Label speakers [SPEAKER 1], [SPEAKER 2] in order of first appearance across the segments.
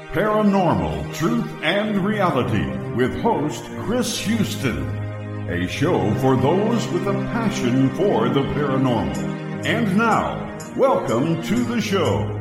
[SPEAKER 1] Paranormal Truth and Reality with host Chris Houston. A show for those with a passion for the paranormal. And now, welcome to the show.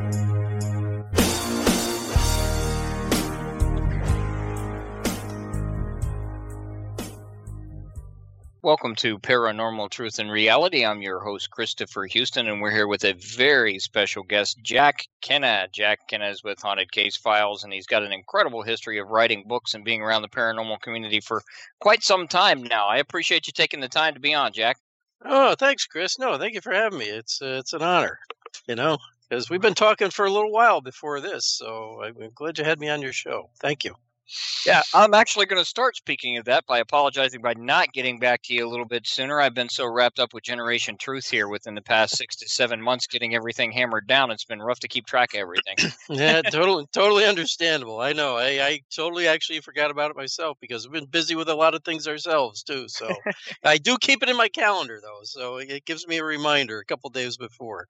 [SPEAKER 2] Welcome to Paranormal Truth and Reality. I'm your host, Christopher Houston, and we're here with a very special guest, Jack Kenna. Jack Kenna is with Haunted Case Files, and he's got an incredible history of writing books and being around the paranormal community for quite some time now. I appreciate you taking the time to be on, Jack.
[SPEAKER 3] Oh, thanks, Chris. No, thank you for having me. It's an honor, because we've been talking for a little while before this, so I'm glad you had me on your show. Thank you.
[SPEAKER 2] Yeah, I'm actually going to start, speaking of that, by apologizing by not getting back to you a little bit sooner. I've been so wrapped up with Generation Truth here within the past 6 to 7 months, getting everything hammered down. It's been rough to keep track of everything.
[SPEAKER 3] Yeah, totally understandable. I know. I totally actually forgot about it myself because we've been busy with a lot of things ourselves, too. So I do keep it in my calendar, though. So it gives me a reminder a couple days before.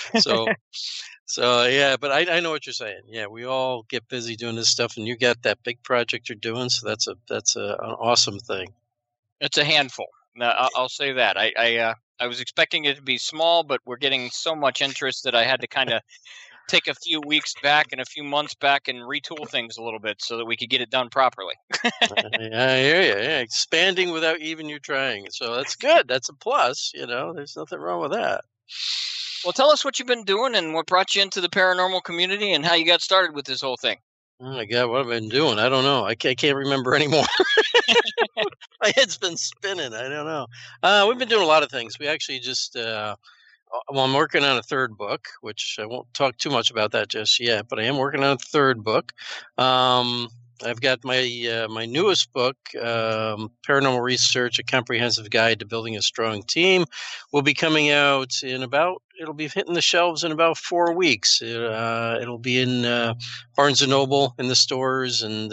[SPEAKER 3] So yeah, but I know what you're saying. Yeah, we all get busy doing this stuff, and you got that big project you're doing, so that's an awesome thing.
[SPEAKER 2] It's a handful. I'll say that. I was expecting it to be small, but we're getting so much interest that I had to kind of take a few weeks back and a few months back and retool things a little bit so that we could get it done properly.
[SPEAKER 3] I hear you. Yeah, expanding without even you trying. So that's good. That's a plus. There's nothing wrong with that.
[SPEAKER 2] Well, tell us what you've been doing and what brought you into the paranormal community and how you got started with this whole thing.
[SPEAKER 3] Oh, my God, what have I been doing? I don't know. I can't remember anymore. My head's been spinning. I don't know. We've been doing a lot of things. We actually just, I'm working on a third book, which I won't talk too much about that just yet, but I am working on a third book. I've got my newest book, Paranormal Research, A Comprehensive Guide to Building a Strong Team, will be coming out it'll be hitting the shelves in about 4 weeks. It'll be in Barnes & Noble in the stores, and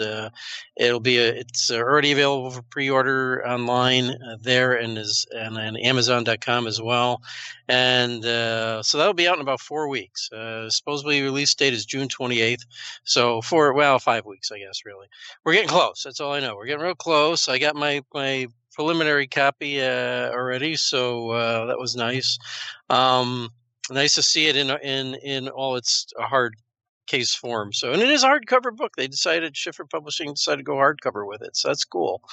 [SPEAKER 3] it's already available for pre-order online there and on Amazon.com as well. And so that'll be out in about 4 weeks. Supposedly release date is June 28th. So 5 weeks, I guess, really. We're getting close. That's all I know. We're getting real close. I got my preliminary copy already, so that was nice. Nice to see it in all its hard case form. So, and it is a hardcover book. Schiffer Publishing decided to go hardcover with it, so that's cool.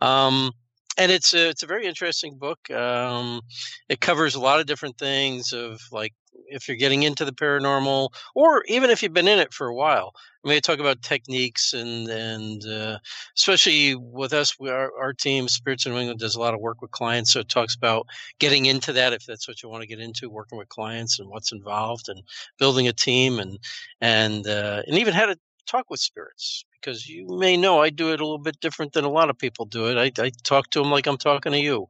[SPEAKER 3] And it's a very interesting book. It covers a lot of different things of, like, if you're getting into the paranormal, or even if you've been in it for a while. I mean, I talk about techniques and especially with us, our team, Spirits in New England, does a lot of work with clients. So it talks about getting into that, if that's what you want to get into, working with clients and what's involved, and building a team, and even how to talk with spirits, because you may know I do it a little bit different than a lot of people do it. I talk to them like I'm talking to you.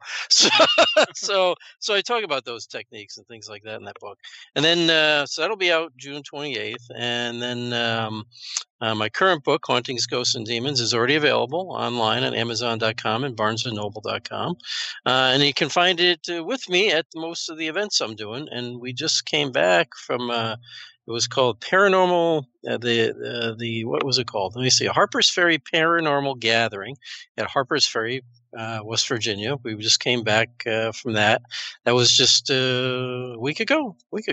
[SPEAKER 3] So I talk about those techniques and things like that in that book. And then, so that'll be out June 28th. And then my current book, Hauntings, Ghosts, and Demons, is already available online at Amazon.com and BarnesandNoble.com. And you can find it with me at most of the events I'm doing. And we just came back from it was called Paranormal, what was it called? Let me see, a Harper's Ferry Paranormal Gathering at Harper's Ferry, West Virginia. We just came back from that. That was just a week ago.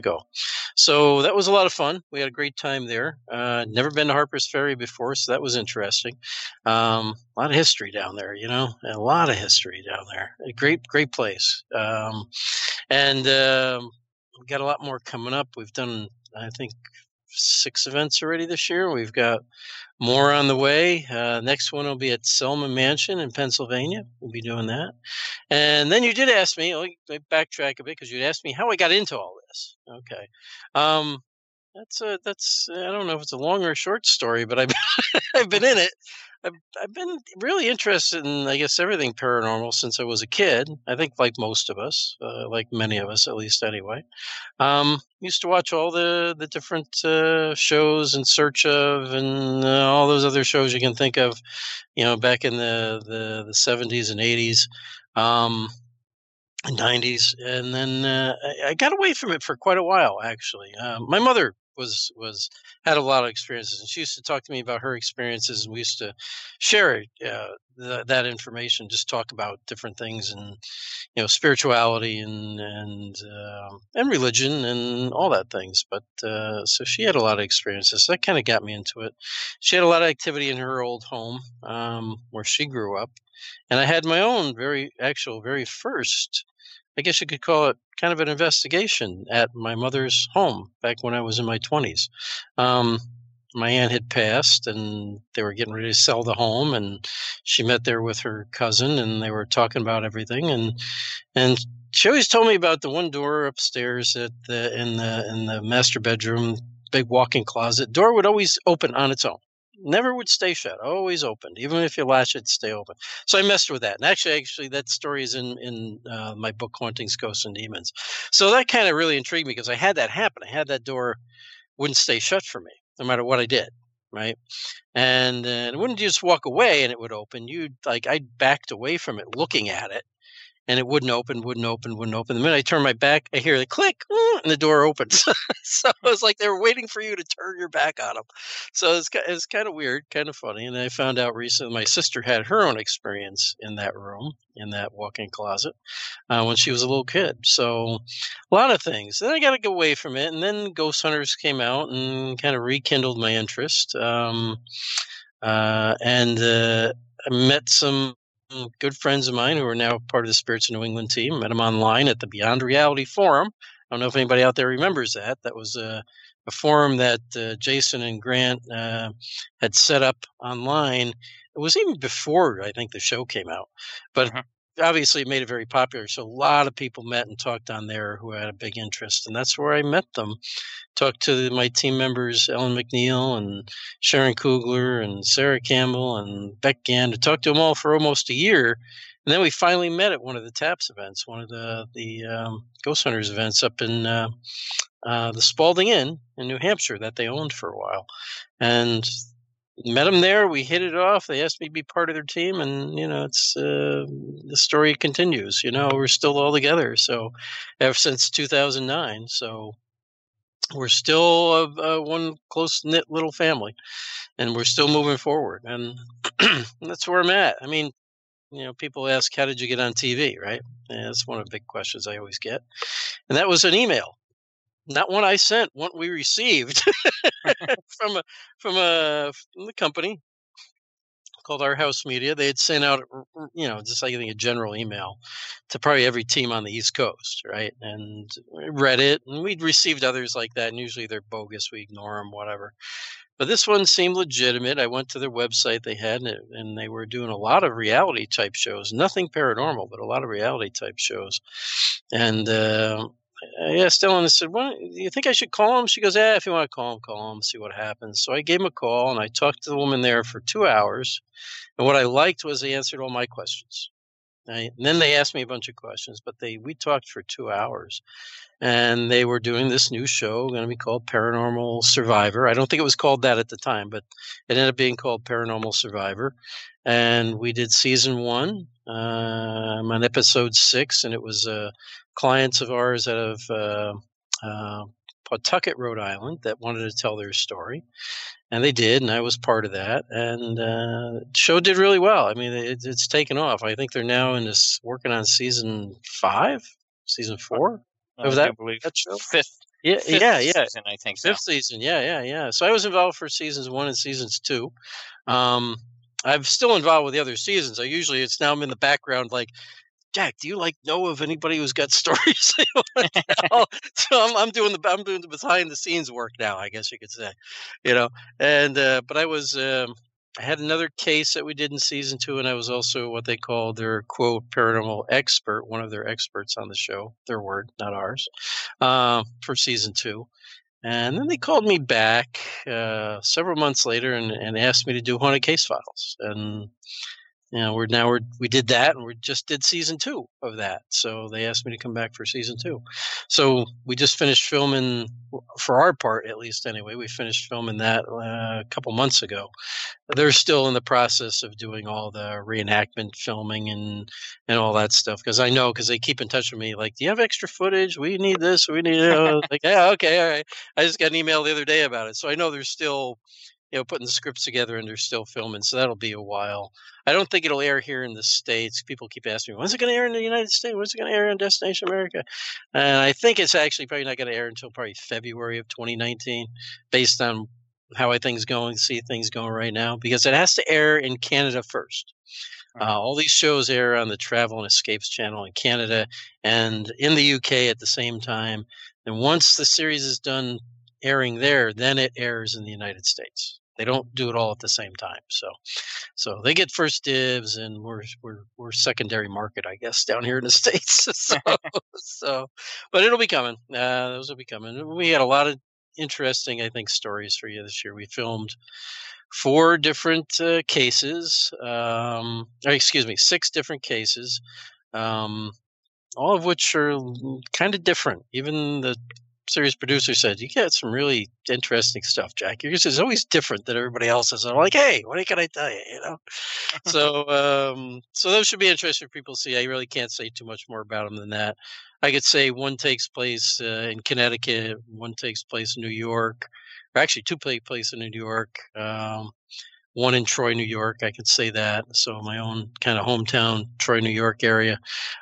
[SPEAKER 3] So that was a lot of fun. We had a great time there. Never been to Harper's Ferry before, so that was interesting. A lot of history down there, a lot of history down there. A great place. And we got a lot more coming up. We've done, I think, 6 events already this year. We've got more on the way. Next one will be at Selma Mansion in Pennsylvania. We'll be doing that. And then you did ask me, I backtrack a bit, because you'd asked me how I got into all this. Okay. That's I don't know if it's a long or a short story, but I've been in it. I've been really interested in, I guess, everything paranormal since I was a kid. I think like most of us, like many of us, at least anyway. Used to watch all the different shows In Search of and all those other shows you can think of, back in the 70s and 80s. And 90s, and then I got away from it for quite a while, actually. My mother had a lot of experiences, and she used to talk to me about her experiences, and we used to share that information, just talk about different things, and spirituality and religion and all that things. But so she had a lot of experiences. So that kind of got me into it. She had a lot of activity in her old home where she grew up, and I had my own very first, I guess you could call it, kind of an investigation at my mother's home back when I was in my 20s. My aunt had passed, and they were getting ready to sell the home, and she met there with her cousin, and they were talking about everything, and she always told me about the one door upstairs in the master bedroom, big walk-in closet. Door would always open on its own. Never would stay shut, always opened. Even if you latch it, stay open. So I messed with that. And actually that story is in my book, Hauntings, Ghosts, and Demons. So that kind of really intrigued me, because I had that happen. I had that door wouldn't stay shut for me, no matter what I did, right? And it wouldn't just walk away and it would open. I backed away from it, looking at it, and it wouldn't open. The minute I turn my back, I hear the click, and the door opens. So it was like they were waiting for you to turn your back on them. So it's kind of weird, kind of funny. And I found out recently my sister had her own experience in that room, in that walk-in closet, when she was a little kid. So a lot of things. Then I got to go away from it. And then Ghost Hunters came out and kind of rekindled my interest. And I met some good friends of mine who are now part of the Spirits of New England team. Met them online at the Beyond Reality Forum. I don't know if anybody out there remembers that. That was a forum that Jason and Grant had set up online. It was even before, I think, the show came out. But obviously it made it very popular. So a lot of people met and talked on there who had a big interest. And that's where I met them. Talked to my team members, Ellen McNeil and Sharon Kugler and Sarah Campbell and Beck Gann. To talk to them all for almost a year. And then we finally met at one of the TAPS events, one of the Ghost Hunters events up in the Spalding Inn in New Hampshire that they owned for a while. And met them there. We hit it off. They asked me to be part of their team, and it's the story continues. We're still all together. So ever since 2009. So we're still one close-knit little family, and we're still moving forward. And that's where I'm at. I mean, people ask, how did you get on TV, right? Yeah, that's one of the big questions I always get. And that was an email. Not one I sent, one we received from the company called Our House Media. They had sent out, just like I think a general email to probably every team on the East Coast, right? And we read it, and we'd received others like that, and usually they're bogus. We ignore them, whatever. But this one seemed legitimate. I went to their website they had, and they were doing a lot of reality type shows. Nothing paranormal, but a lot of reality type shows. And I asked Ellen, I said, "What, do you think I should call him?" She goes, if you want to call him, see what happens. So I gave him a call, and I talked to the woman there for 2 hours. And what I liked was they answered all my questions. Right? And then they asked me a bunch of questions, but we talked for 2 hours. And they were doing this new show going to be called Paranormal Survivor. I don't think it was called that at the time, but it ended up being called Paranormal Survivor. And we did season 1. I'm on episode 6, and it was clients of ours out of Pawtucket, Rhode Island, that wanted to tell their story. And they did, and I was part of that. And the show did really well. I mean, it's taken off. I think they're now working on season 5, season 4 of that show.
[SPEAKER 2] Fifth
[SPEAKER 3] Fifth
[SPEAKER 2] season, I think so.
[SPEAKER 3] Fifth season, yeah. So I was involved for seasons 1 and seasons 2. I'm still involved with the other seasons. It's now I'm in the background, like, Jack, do you know of anybody who's got stories they want to tell? So I'm doing the behind the scenes work now, I guess you could say, And but I had another case that we did in season 2, and I was also what they call their quote paranormal expert, one of their experts on the show, their word, not ours, for season 2. And then they called me back several months later and asked me to do Haunted Case Files. And we did that, and we just did season 2 of that. So they asked me to come back for season 2. So we just finished filming, for our part at least anyway. We finished filming that a couple months ago. They're still in the process of doing all the reenactment filming and all that stuff, because they keep in touch with me, like, do you have extra footage? We need this. We need it. Like, yeah, okay, all right. I just got an email the other day about it, so I know they're still putting the scripts together, and they're still filming. So that'll be a while. I don't think it'll air here in the States. People keep asking me, when's it going to air in the United States? When's it going to air on Destination America? And I think it's actually probably not going to air until probably February of 2019, based on how see things going right now, because it has to air in Canada first. All these shows air on the Travel and Escapes channel in Canada and in the UK at the same time. And once the series is done airing there, then it airs in the United States. They don't do it all at the same time. So they get first dibs, and we're secondary market, I guess, down here in the States. But it'll be coming. Those will be coming. We had a lot of interesting, I think, stories for you this year. We filmed 4 different cases. 6 different cases, all of which are kind of different. Even the series producer said, you got some really interesting stuff, Jack. Yours is always different than everybody else's. I'm like, hey, what can I tell you? So those should be interesting for people to see. I really can't say too much more about them than that. I could say one takes place in Connecticut, one takes place in New York, or actually 2 take place in New York, one in Troy, New York. I could say that. So my own kind of hometown, Troy, New York area.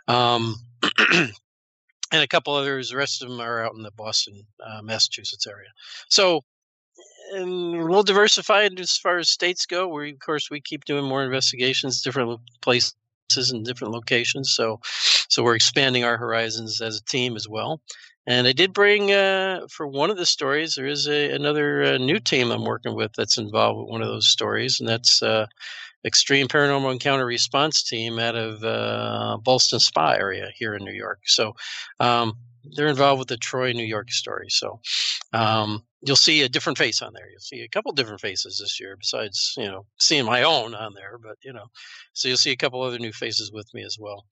[SPEAKER 3] And a couple others. The rest of them are out in the Boston, Massachusetts area. So, and a little diversified as far as states go. We keep doing more investigations, different places and different locations. So we're expanding our horizons as a team as well. And I did bring, for one of the stories, there is another new team I'm working with that's involved with one of those stories, and that's Extreme Paranormal Encounter Response Team out of Ballston Spa area here in New York. So they're involved with the Troy, New York story. So you'll see a different face on there. You'll see a couple different faces this year, besides seeing my own on there. But so you'll see a couple other new faces with me as well.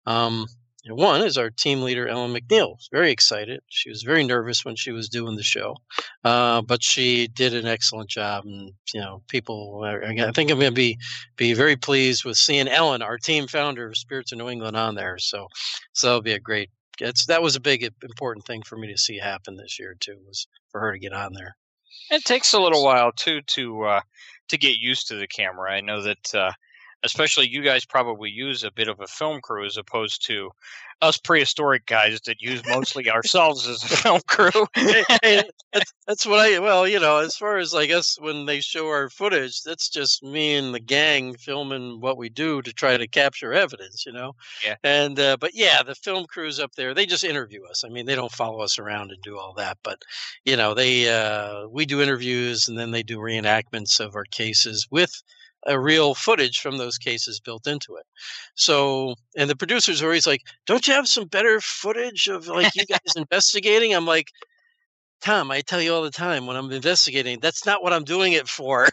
[SPEAKER 3] One is our team leader, Ellen McNeil. Very excited. She was very nervous when she was doing the show, but she did an excellent job. And people, I think I'm going to be very pleased with seeing Ellen, our team founder of Spirits of New England, on there. So that'll be a great. That was a big important thing for me to see happen this year too, was for her to get on there.
[SPEAKER 2] It takes a little while too to get used to the camera. I know that. Especially you guys probably use a bit of a film crew as opposed to us prehistoric guys that use mostly ourselves as a film crew.
[SPEAKER 3] That's what as far as like us, when they show our footage, that's just me and the gang filming what we do to try to capture evidence,
[SPEAKER 2] Yeah.
[SPEAKER 3] And, but yeah, the film crews up there, they just interview us. I mean, they don't follow us around and do all that, but we do interviews, and then they do reenactments of our cases with a real footage from those cases built into it. So, and the producers are always like, don't you have some better footage of like you guys investigating? I'm like, Tom, I tell you all the time, when I'm investigating, that's not what I'm doing it for.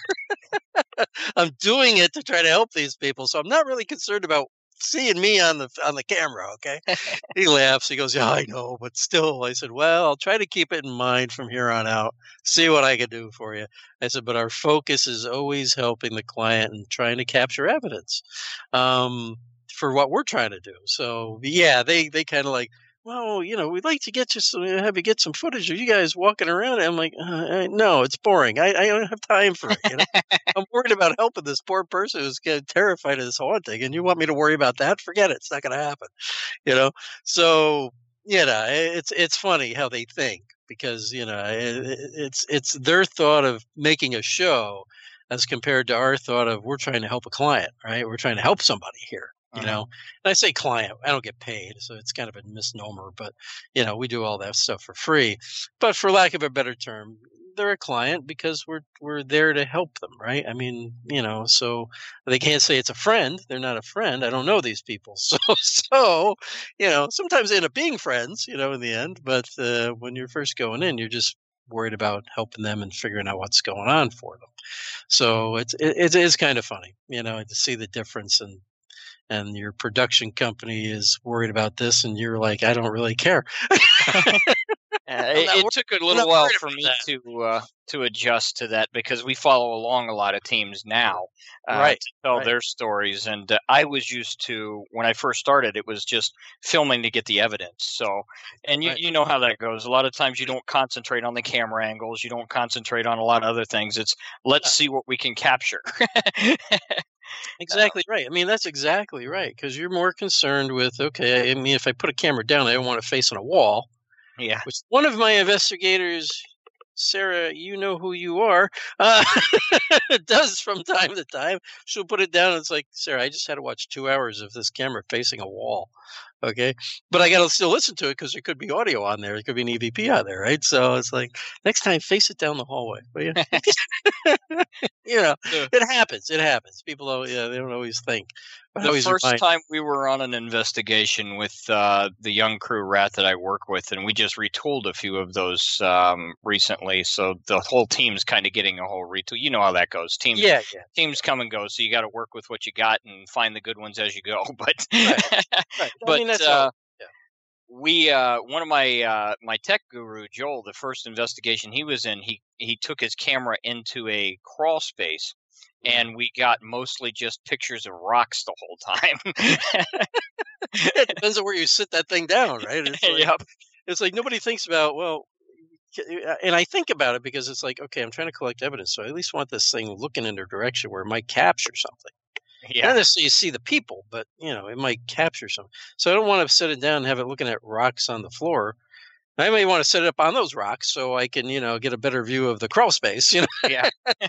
[SPEAKER 3] I'm doing it to try to help these people. So I'm not really concerned about seeing me on the camera. Okay. He laughs. He goes, yeah, I know, but still. I said, well, I'll try to keep it in mind from here on out, see what I can do for you. I said, but our focus is always helping the client and trying to capture evidence for what we're trying to do. So yeah, they kind of like, well, we'd like to have you get some footage of you guys walking around. I'm like, no, it's boring. I don't have time for it. I'm worried about helping this poor person who's getting terrified of this haunting, and you want me to worry about that? Forget it. It's not going to happen. So it's funny how they think, because it's their thought of making a show as compared to our thought of we're trying to help a client, right? We're trying to help somebody here. And I say client, I don't get paid, so it's kind of a misnomer, but we do all that stuff for free. But for lack of a better term, they're a client because we're there to help them, right? I mean, so they can't say it's a friend. They're not a friend. I don't know these people. So sometimes they end up being friends, in the end, but when you're first going in, you're just worried about helping them and figuring out what's going on for them. So it is kind of funny, to see the difference, and your production company is worried about this, and you're like, I don't really care.
[SPEAKER 2] It took a little while for me to adjust to that, because we follow along a lot of teams now to tell their stories. And I was used to, when I first started, it was just filming to get the evidence. So, and you know how that goes. A lot of times you don't concentrate on the camera angles. You don't concentrate on a lot of other things. It's let's see what we can capture.
[SPEAKER 3] Exactly right. I mean, that's exactly right, because you're more concerned with, okay, I mean, if I put a camera down, I don't want to face on a wall.
[SPEAKER 2] Yeah.
[SPEAKER 3] Which one of my investigators, Sarah, you know who you are, does from time to time. She'll put it down and it's like, Sarah, I just had to watch 2 hours of this camera facing a wall. Okay. But I got to still listen to it because there could be audio on there. There could be an EVP on there, right? So it's like, next time, face it down the hallway. It happens. It happens. People they don't always think.
[SPEAKER 2] The first time we were on an investigation with the young crew rat that I work with, and we just retooled a few of those recently. So the whole team's kind of getting a whole retool. You know how that goes. Teams come and go, so you got to work with what you got and find the good ones as you go. But
[SPEAKER 3] right. But
[SPEAKER 2] we one of my tech guru, Joel, the first investigation he was in, he took his camera into a crawl space. And we got mostly just pictures of rocks the whole time.
[SPEAKER 3] It depends on where you sit that thing down, right? It's like,
[SPEAKER 2] yep.
[SPEAKER 3] It's like nobody thinks about, well, and I think about it because it's like, okay, I'm trying to collect evidence, so I at least want this thing looking in a direction where it might capture something.
[SPEAKER 2] Yeah.
[SPEAKER 3] Not necessarily you see the people, but, it might capture something. So I don't want to set it down and have it looking at rocks on the floor. I may want to set it up on those rocks so I can, get a better view of the crawl space,
[SPEAKER 2] Yeah.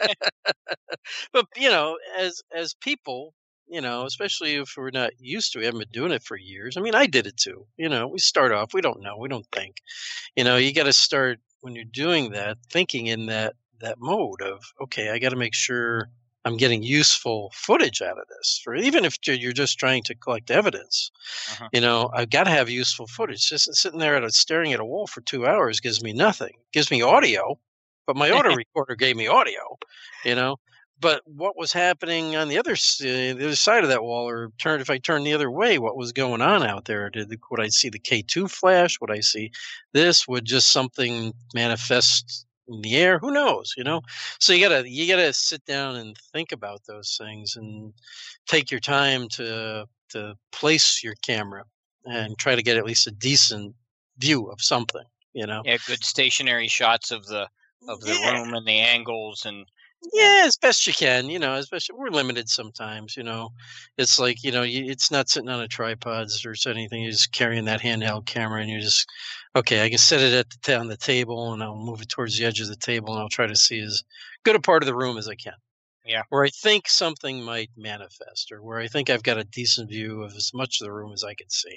[SPEAKER 3] But, as people, especially if we're not used to it, we haven't been doing it for years. I mean, I did it too. We start off, we don't know, we don't think. You got to start, when you're doing that, thinking in that mode of, okay, I got to make sure I'm getting useful footage out of this. For even if you're just trying to collect evidence, I've got to have useful footage. Just sitting there staring at a wall for 2 hours gives me nothing. It gives me audio, but my auto recorder gave me audio. But what was happening on the other side of that wall, or if I turned the other way, what was going on out there? Would I see the K2 flash? Would I see this? Would just something manifest in the air? Who knows? So you gotta sit down and think about those things and take your time to place your camera and try to get at least a decent view of something.
[SPEAKER 2] Yeah, good stationary shots of the room and the angles and.
[SPEAKER 3] Yeah, as best you can, especially we're limited sometimes, it's like, it's not sitting on a tripod or anything. You're just carrying that handheld camera and you're just, okay, I can set it on the table and I'll move it towards the edge of the table and I'll try to see as good a part of the room as I can.
[SPEAKER 2] Yeah.
[SPEAKER 3] Where I think something might manifest or where I think I've got a decent view of as much of the room as I can see.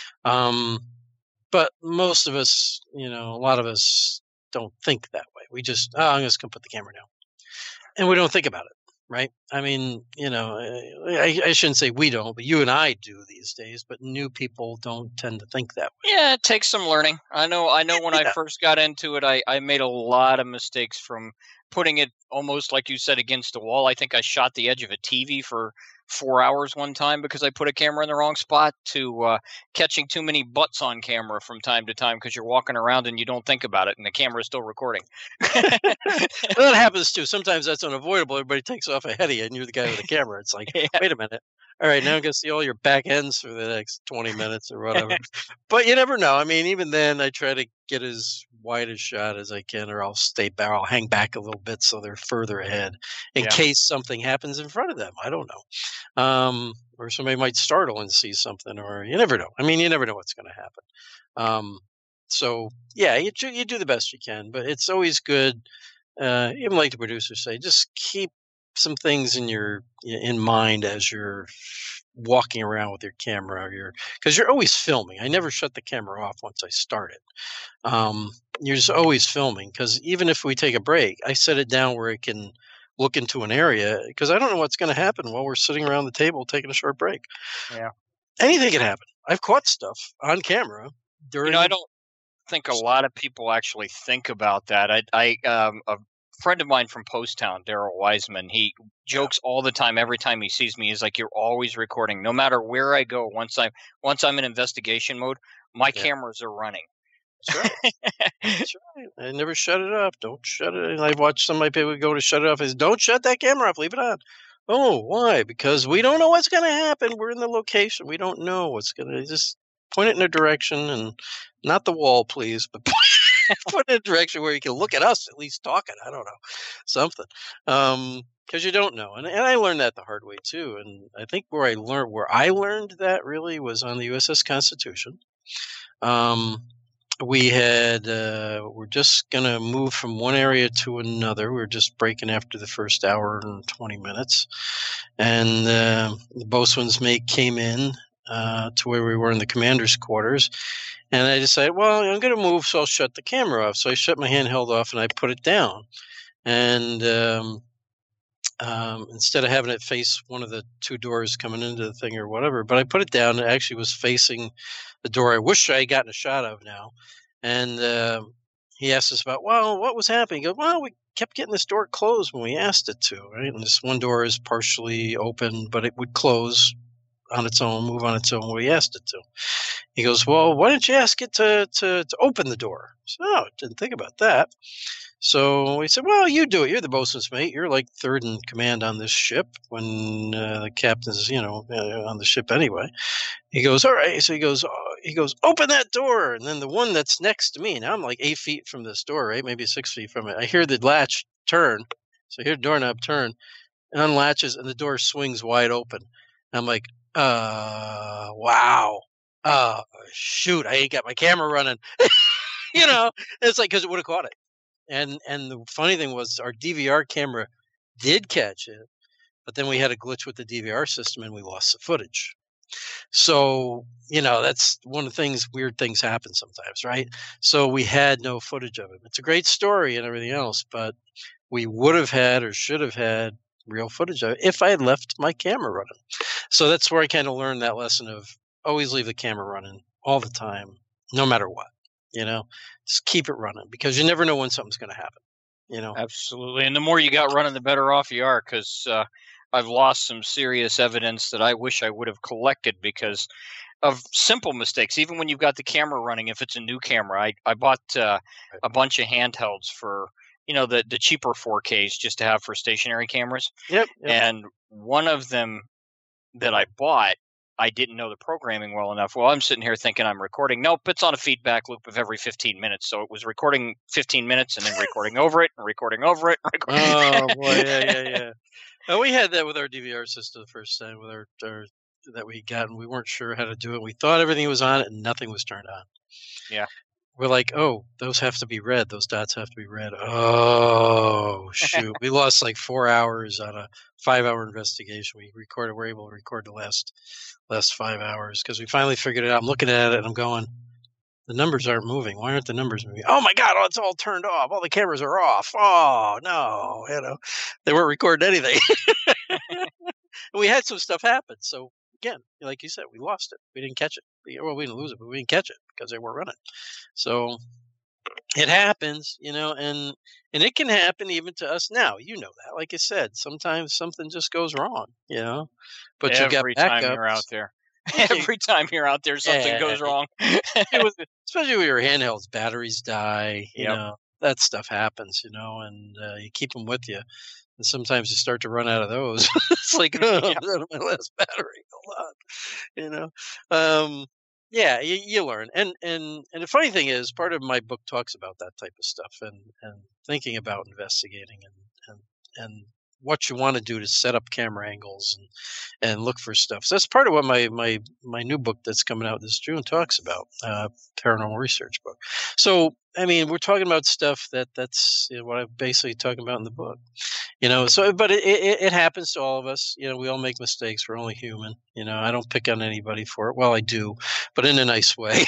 [SPEAKER 3] But most of us, a lot of us don't think that way. We just, I'm just going to put the camera down. And we don't think about it, right? I mean, I shouldn't say we don't, but you and I do these days, but new people don't tend to think that way.
[SPEAKER 2] Yeah, it takes some learning. I know when I first got into it, I made a lot of mistakes, from putting it almost like you said against a wall. I think I shot the edge of a TV for 4 hours one time because I put a camera in the wrong spot, to catching too many butts on camera from time to time because you're walking around and you don't think about it and the camera is still recording.
[SPEAKER 3] Well, that happens too. Sometimes that's unavoidable. Everybody takes off ahead of you and you're the guy with the camera. It's like, wait a minute. All right, now I'm going to see all your back ends for the next 20 minutes or whatever. But you never know. I mean, even then, I try to get as wide a shot as I can, or I'll I'll hang back a little bit so they're further ahead in case something happens in front of them. I don't know. Or somebody might startle and see something, or you never know. I mean, you never know what's going to happen. So, yeah, you do the best you can, but it's always good, even like the producers say, just keep some things in mind as you're walking around with your camera, because you're always filming. I never shut the camera off once I start it. You're just always filming, because even if we take a break, I set it down where it can look into an area, because I don't know what's going to happen while we're sitting around the table taking a short break.
[SPEAKER 2] Yeah,
[SPEAKER 3] anything can happen. I've caught stuff on camera during.
[SPEAKER 2] think a lot of people actually think about that. A friend of mine from Post Town, Daryl Wiseman, he jokes all the time. Every time he sees me, he's like, "You're always recording, no matter where I go. Once I'm in investigation mode, my cameras are running."
[SPEAKER 3] That's right. That's right. I never shut it off. Don't shut it. And I've watched some of my people go to shut it off. Is don't shut that camera off. Leave it on. Oh, why? Because we don't know what's going to happen. We're in the location. We don't know what's going to. Just point it in a direction, and not the wall, please, but put it in a direction where you can look at us at least talking. I don't know, something. Because you don't know, and I learned that the hard way too. And I think where I learned that really was on the USS Constitution. We had we're just gonna move from one area to another. We were just breaking after the first hour and 20 minutes, and the boatswain's mate came in to where we were in the commander's quarters, and I decided, well, I'm gonna move, so I'll shut the camera off. So I shut my handheld off and I put it down, and instead of having it face one of the two doors coming into the thing or whatever, but I put it down. It actually was facing the door I wish I had gotten a shot of now. And he asked us about, well, what was happening? He goes, well, we kept getting this door closed when we asked it to, right? And this one door is partially open, but it would close on its own, move on its own when we asked it to. He goes, well, why didn't you ask it to open the door? I said, oh, didn't think about that. So we said, well, you do it. You're the boatswain's mate. You're like third in command on this ship when the captain's, on the ship anyway. He goes, all right. So he goes, open that door. And then the one that's next to me, now I'm like 8 feet from this door, right? Maybe 6 feet from it. I hear the latch turn. So I hear the doorknob turn, unlatches, and the door swings wide open. And I'm like, wow. Shoot, I ain't got my camera running. It's like, because it would have caught it. And the funny thing was our DVR camera did catch it, but then we had a glitch with the DVR system and we lost the footage. So, that's one of the things, weird things happen sometimes, right? So we had no footage of it. It's a great story and everything else, but we would have had or should have had real footage of it if I had left my camera running. So that's where I kind of learned that lesson of always leave the camera running all the time, no matter what. Just keep it running because you never know when something's going to happen.
[SPEAKER 2] Absolutely. And the more you got running, the better off you are, because I've lost some serious evidence that I wish I would have collected because of simple mistakes. Even when you've got the camera running, if it's a new camera, I bought a bunch of handhelds for, the cheaper 4Ks just to have for stationary cameras.
[SPEAKER 3] Yep.
[SPEAKER 2] And one of them that I bought, I didn't know the programming well enough. Well, I'm sitting here thinking I'm recording. Nope, it's on a feedback loop of every 15 minutes. So it was recording 15 minutes and then recording over it and recording over it.
[SPEAKER 3] Oh, boy, yeah. Well, we had that with our DVR system the first time with our that we got, and we weren't sure how to do it. We thought everything was on it and nothing was turned on.
[SPEAKER 2] Yeah.
[SPEAKER 3] We're like, oh, those have to be red. Those dots have to be red. Oh, shoot. We lost like 4 hours on a 5-hour investigation. We're able to record the last 5 hours because we finally figured it out. I'm looking at it and I'm going, the numbers aren't moving. Why aren't the numbers moving? Oh my God, it's all turned off. All the cameras are off. Oh no, they weren't recording anything. And we had some stuff happen. So again, like you said, we lost it. We didn't catch it. Well, we didn't lose it, but we didn't catch it because they weren't running. So it happens, and it can happen even to us now. You know that. Like I said, sometimes something just goes wrong, But
[SPEAKER 2] every time you're out there. Every time you're out there, something goes wrong.
[SPEAKER 3] Especially with your handhelds, batteries die, that stuff happens, and you keep them with you. And sometimes you start to run out of those. It's like, I'm out of my last battery. Hold on, you learn. And the funny thing is, part of my book talks about that type of stuff and thinking about investigating and what you want to do to set up camera angles and look for stuff. So that's part of what my new book that's coming out this June talks about, paranormal research book. So, I mean, we're talking about stuff that's what I'm basically talking about in the book, so, but it happens to all of us. We all make mistakes. We're only human. I don't pick on anybody for it. Well, I do, but in a nice way.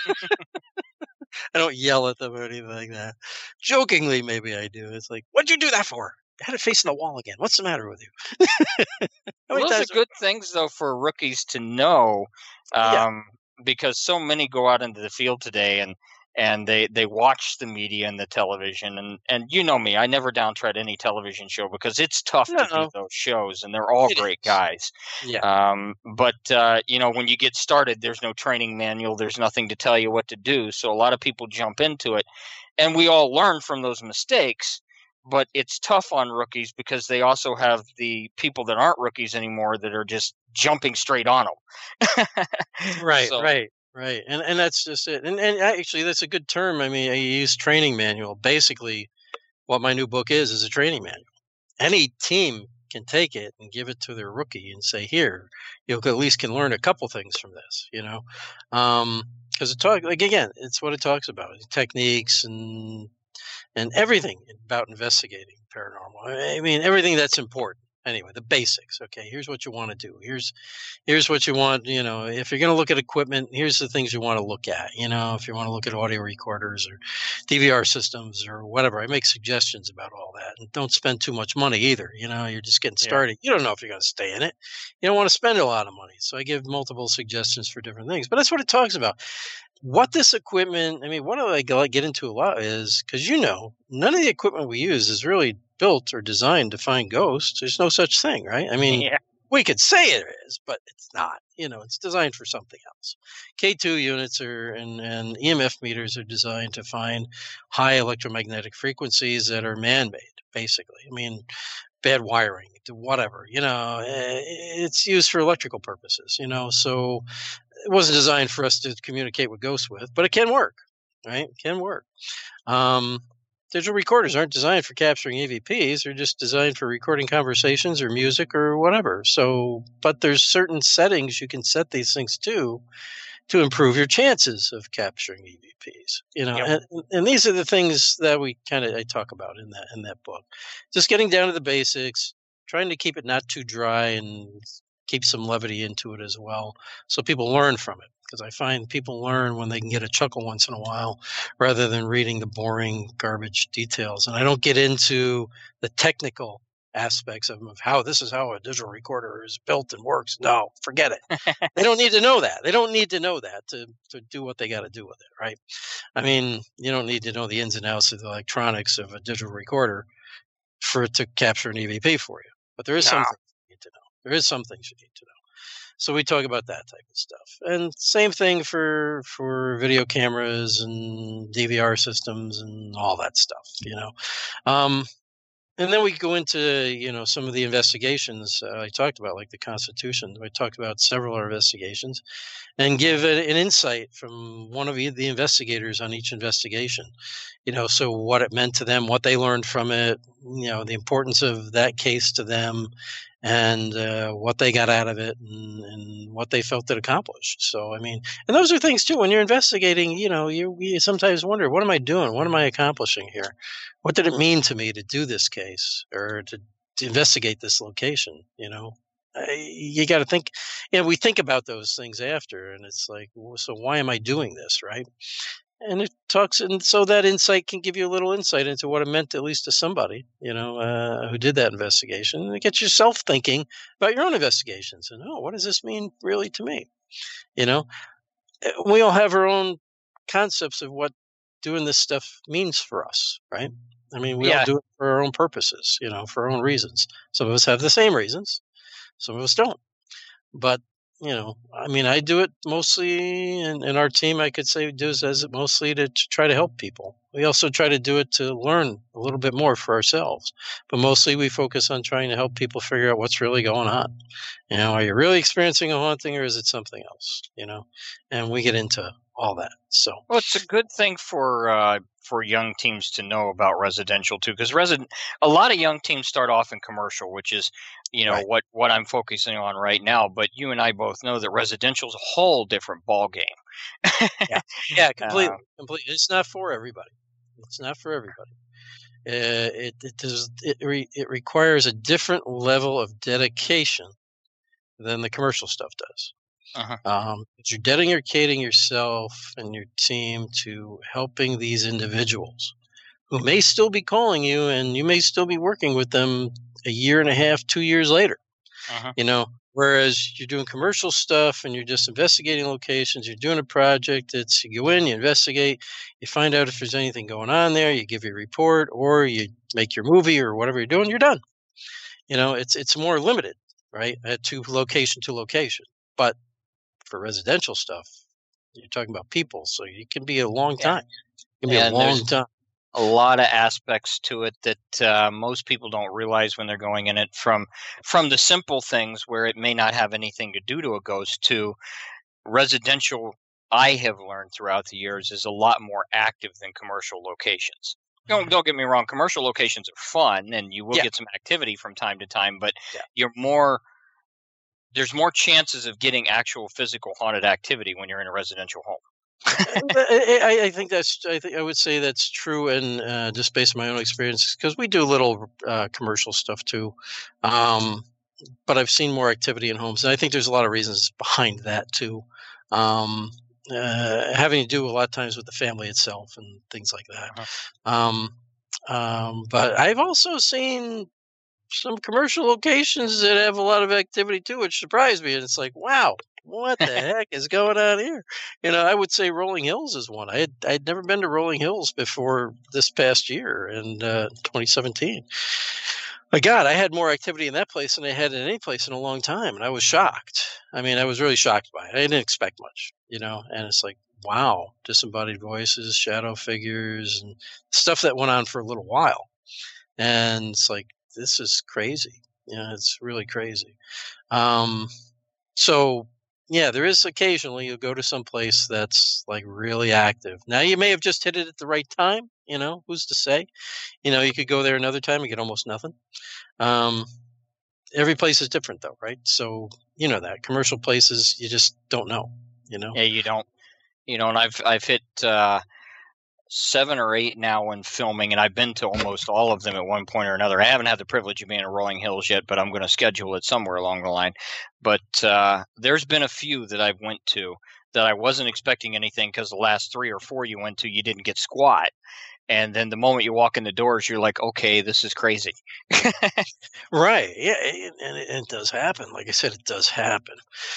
[SPEAKER 3] I don't yell at them or anything like that. Jokingly, maybe I do. It's like, what'd you do that for? I had it facing the wall again. What's the matter with you?
[SPEAKER 2] Those are good things, though, for rookies to know, because so many go out into the field today, and and they watch the media and the television, and you know me, I never downtread any television show because it's tough to do
[SPEAKER 3] No,
[SPEAKER 2] those shows, and they're all
[SPEAKER 3] it
[SPEAKER 2] great
[SPEAKER 3] is.
[SPEAKER 2] guys.
[SPEAKER 3] Yeah.
[SPEAKER 2] But when you get started, there's no training manual, there's nothing to tell you what to do, so a lot of people jump into it, and we all learn from those mistakes. But it's tough on rookies because they also have the people that aren't rookies anymore that are just jumping straight on them.
[SPEAKER 3] Right,
[SPEAKER 2] So
[SPEAKER 3] right, right. And that's just it. And actually, that's a good term. I mean, I use training manual. Basically, what my new book is a training manual. Any team can take it and give it to their rookie and say, "Here, you at least can learn a couple things from this." Because it's what it talks about: techniques and everything about investigating paranormal. I mean, everything that's important. Anyway, the basics. Okay, here's what you want to do. Here's what you want. If you're going to look at equipment, here's the things you want to look at. If you want to look at audio recorders or DVR systems or whatever, I make suggestions about all that. And don't spend too much money either. You're just getting started. You don't know if you're going to stay in it. You don't want to spend a lot of money. So I give multiple suggestions for different things. But that's what it talks about. What this equipment, what I get into a lot is, because none of the equipment we use is really built or designed to find ghosts. There's no such thing, right? We could say it is, but it's not. It's designed for something else. K2 units and EMF meters are designed to find high electromagnetic frequencies that are man-made, basically. Bad wiring, whatever. It's used for electrical purposes, so it wasn't designed for us to communicate with ghosts with, but it can work, right? It can work. Digital recorders aren't designed for capturing EVPs. They're just designed for recording conversations or music or whatever. So, but there's certain settings you can set these things to improve your chances of capturing EVPs.
[SPEAKER 2] Yep.
[SPEAKER 3] And these are the things that I talk about in that book. Just getting down to the basics, trying to keep it not too dry and keep some levity into it as well, so people learn from it. Because I find people learn when they can get a chuckle once in a while, rather than reading the boring garbage details. And I don't get into the technical aspects of how this is how a digital recorder is built and works. No, forget it. They don't need to know that. They don't need to know that to do what they got to do with it, right? You don't need to know the ins and outs of the electronics of a digital recorder for it to capture an EVP for you. But there is something you need to know. There is some things you need to know. So we talk about that type of stuff. And same thing for video cameras and DVR systems and all that stuff, And then we go into, some of the investigations I talked about, like the Constitution. I talked about several investigations and give an insight from one of the investigators on each investigation. So what it meant to them, what they learned from it, the importance of that case to them, and what they got out of it, and what they felt it accomplished. So, and those are things too. When you're investigating, you sometimes wonder, what am I doing? What am I accomplishing here? What did it mean to me to do this case or to investigate this location? You got to think. We think about those things after, and it's like, so why am I doing this, right? And it talks, and so that insight can give you a little insight into what it meant, at least to somebody, who did that investigation. And it gets yourself thinking about your own investigations. And, what does this mean really to me? We all have our own concepts of what doing this stuff means for us, right? We all do it for our own purposes, for our own reasons. Some of us have the same reasons. Some of us don't. But I do it mostly, and our team, I could say, does it mostly to try to help people. We also try to do it to learn a little bit more for ourselves. But mostly we focus on trying to help people figure out what's really going on. Are you really experiencing a haunting, or is it something else? And we get into all that. So,
[SPEAKER 2] well, it's a good thing for young teams to know about residential too, because a lot of young teams start off in commercial, which is right. what I'm focusing on right now. But you and I both know that residential is a whole different ball game.
[SPEAKER 3] Yeah, completely. It's not for everybody. It's not for everybody. It requires a different level of dedication than the commercial stuff does. You're dedicating yourself and your team to helping these individuals who may still be calling you, and you may still be working with them a year and a half, 2 years later. Whereas you're doing commercial stuff and you're just investigating locations, you're doing a project. It's you go in, you investigate, you find out if there's anything going on there, you give your report, or you make your movie or whatever you're doing, you're done. It's more limited, right? To location to location. But for residential stuff, you're talking about people, so it can be a long time. It can be a long time.
[SPEAKER 2] A lot of aspects to it that most people don't realize when they're going in it, from the simple things where it may not have anything to do to a ghost, to residential. I have learned throughout the years is a lot more active than commercial locations. Don't get me wrong, commercial locations are fun and you will get some activity from time to time, but there's more chances of getting actual physical haunted activity when you're in a residential home.
[SPEAKER 3] I think I would say that's true, and just based on my own experience, because we do little commercial stuff too. But I've seen more activity in homes, and I think there's a lot of reasons behind that too. Having to do a lot of times with the family itself and things like that. But I've also seen some commercial locations that have a lot of activity too, which surprised me. And it's like, wow, what the heck is going on here? I would say Rolling Hills is one. I'd never been to Rolling Hills before this past year in 2017. My God, I had more activity in that place than I had in any place in a long time, and I was shocked. I mean, I was really shocked by it. I didn't expect much, and it's like, wow, disembodied voices, shadow figures, and stuff that went on for a little while. And it's like, this is crazy. It's really crazy. So, yeah, there is occasionally you'll go to some place that's like really active. Now, you may have just hit it at the right time. Who's to say? You could go there another time and get almost nothing. Every place is different, though, right? So, that commercial places, you just don't know.
[SPEAKER 2] Yeah, you don't. And I've hit 7 or 8 now when filming, and I've been to almost all of them at one point or another. I haven't had the privilege of being at Rolling Hills yet, but I'm going to schedule it somewhere along the line. But there's been a few that I've went to that I wasn't expecting anything, because the last 3 or 4 you went to, you didn't get squat. And then the moment you walk in the doors, you're like, okay, this is crazy.
[SPEAKER 3] Right. Yeah, and it does happen. Like I said, it does happen.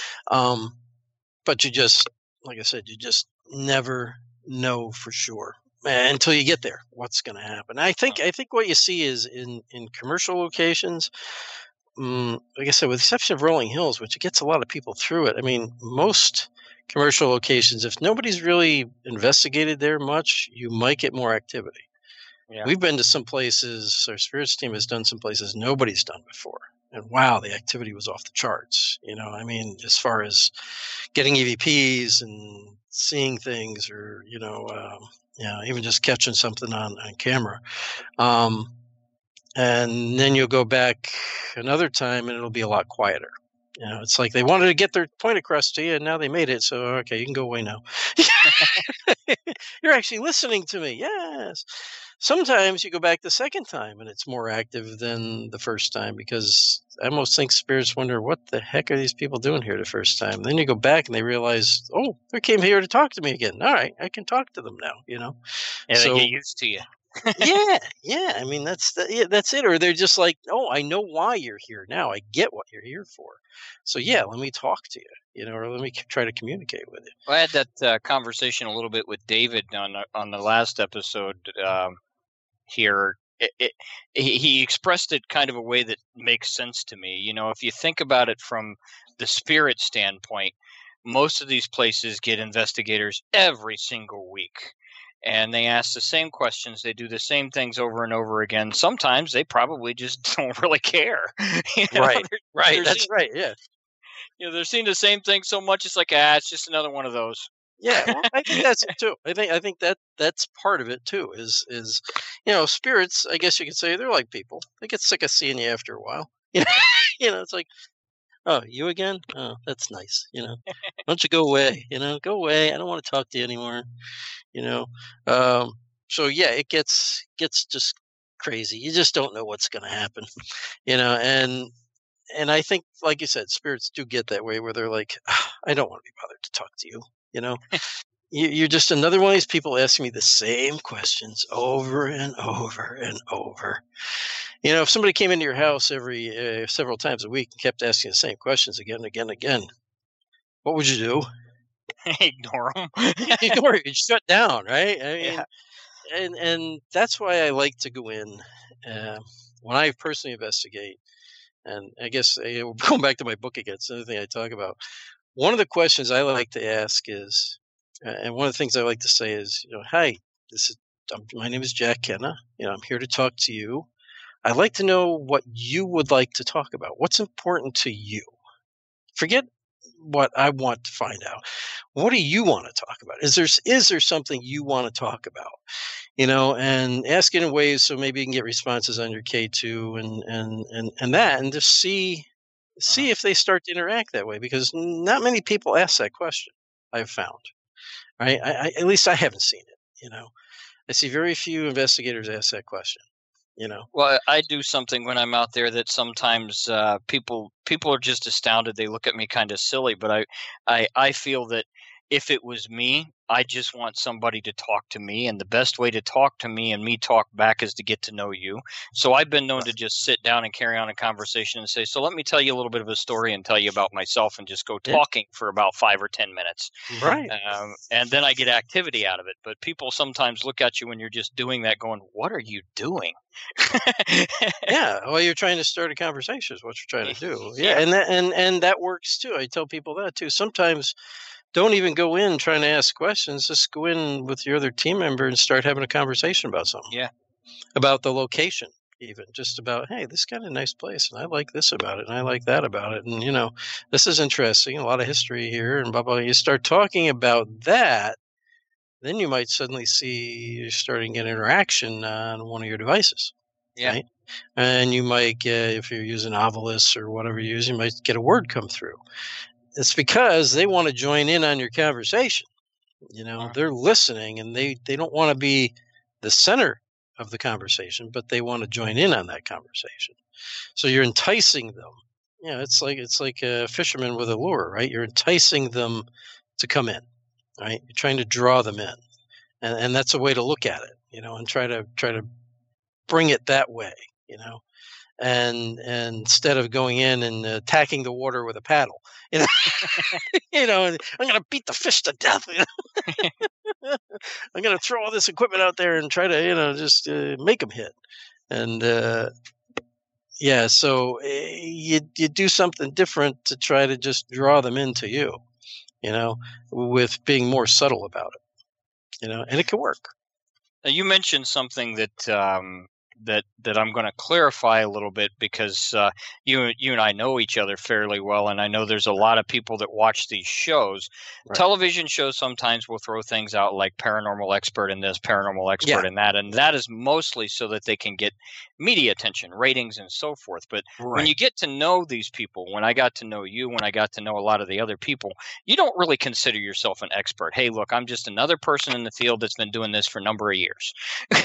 [SPEAKER 3] But you just, like I said, you just never know for sure until you get there what's going to happen. I think what you see is in commercial locations, like I said, with the exception of Rolling Hills, which gets a lot of people through it. I mean, most commercial locations, if nobody's really investigated there much, you might get more activity. Yeah. We've been to some places, our spirits team has done some places nobody's done before. And wow, the activity was off the charts. I mean, as far as getting EVPs and seeing things, or, even just catching something on camera. And then you'll go back another time and it'll be a lot quieter. It's like they wanted to get their point across to you, and now they made it. So, okay, you can go away now. You're actually listening to me. Yes. Sometimes you go back the second time and it's more active than the first time, because I almost think spirits wonder, what the heck are these people doing here the first time? And then you go back and they realize, oh, they came here to talk to me again. All right, I can talk to them now,
[SPEAKER 2] Yeah, so, they get used to you.
[SPEAKER 3] Yeah. I mean, that's it. Or they're just like, oh, I know why you're here now. I get what you're here for. So yeah, let me talk to you, or let me try to communicate with you.
[SPEAKER 2] Well, I had that conversation a little bit with David on the last episode here. He expressed it kind of a way that makes sense to me. If you think about it from the spirit standpoint, most of these places get investigators every single week. And they ask the same questions. They do the same things over and over again. Sometimes they probably just don't really care.
[SPEAKER 3] Right. That's right. Yeah.
[SPEAKER 2] They're seeing the same thing so much. It's like, it's just another one of those.
[SPEAKER 3] Yeah, well, I think that's it too. I think that's part of it too. Is spirits? I guess you could say they're like people. They get sick of seeing you after a while. It's like, oh, you again? Oh, that's nice. Why don't you go away? Go away. I don't want to talk to you anymore. So yeah, it gets just crazy. You just don't know what's going to happen, and I think, like you said, spirits do get that way where they're like, I don't want to be bothered to talk to you. You're just another one of these people asking me the same questions over and over and over. If somebody came into your house every several times a week and kept asking the same questions again and again and again, what would you do?
[SPEAKER 2] Ignore them.
[SPEAKER 3] Ignore it. You'd shut down, right? I mean,
[SPEAKER 2] Yeah.
[SPEAKER 3] and that's why I like to go in when I personally investigate. And I guess going back to my book again, it's another thing I talk about. One of the questions I like to ask is, and one of the things I like to say is, hi, my name is Jack Kenna. I'm here to talk to you. I'd like to know what you would like to talk about. What's important to you? Forget what I want to find out. What do you want to talk about? Is there something you want to talk about? And ask it in ways so maybe you can get responses on your K2 and just see if they start to interact that way, because not many people ask that question. I've found, right? I at least I haven't seen it. I see very few investigators ask that question.
[SPEAKER 2] Well, I do something when I'm out there that sometimes people are just astounded. They look at me kind of silly, but I feel that if it was me, I just want somebody to talk to me, and the best way to talk to me and me talk back is to get to know you. So I've been known to just sit down and carry on a conversation and say, so let me tell you a little bit of a story and tell you about myself, and just go talking for about 5 or 10 minutes.
[SPEAKER 3] Right.
[SPEAKER 2] And then I get activity out of it. But people sometimes look at you when you're just doing that going, what are you doing?
[SPEAKER 3] Yeah. Well, you're trying to start a conversation is what you're trying to do. Yeah. And that works too. I tell people that too. Sometimes don't even go in trying to ask questions. Just go in with your other team member and start having a conversation about something.
[SPEAKER 2] Yeah.
[SPEAKER 3] About the location, even just about, hey, this is kind of a nice place, and I like this about it, and I like that about it, and this is interesting. A lot of history here, and blah blah. You start talking about that, then you might suddenly see you're starting to get interaction on one of your devices.
[SPEAKER 2] Yeah.
[SPEAKER 3] Right? And you might get, if you're using Ovilus or whatever you use, you might get a word come through. It's because they want to join in on your conversation. They're listening, and they don't want to be the center of the conversation, but they want to join in on that conversation. So you're enticing them. It's like a fisherman with a lure, right? You're enticing them to come in, right? You're trying to draw them in, and that's a way to look at it, and try to bring it that way, and instead of going in and attacking the water with a paddle, and I'm going to beat the fish to death. I'm going to throw all this equipment out there and try to, just make them hit. And so you do something different to try to just draw them into you, with being more subtle about it, and it can work.
[SPEAKER 2] Now, you mentioned something that that I'm going to clarify a little bit, because you and I know each other fairly well, and I know there's a lot of people that watch these shows. Right. Television shows sometimes will throw things out like paranormal expert in this, paranormal expert in that, and that is mostly so that they can get media attention, ratings, and so forth. But when you get to know these people, when I got to know you, when I got to know a lot of the other people, you don't really consider yourself an expert. Hey, look, I'm just another person in the field that's been doing this for a number of years.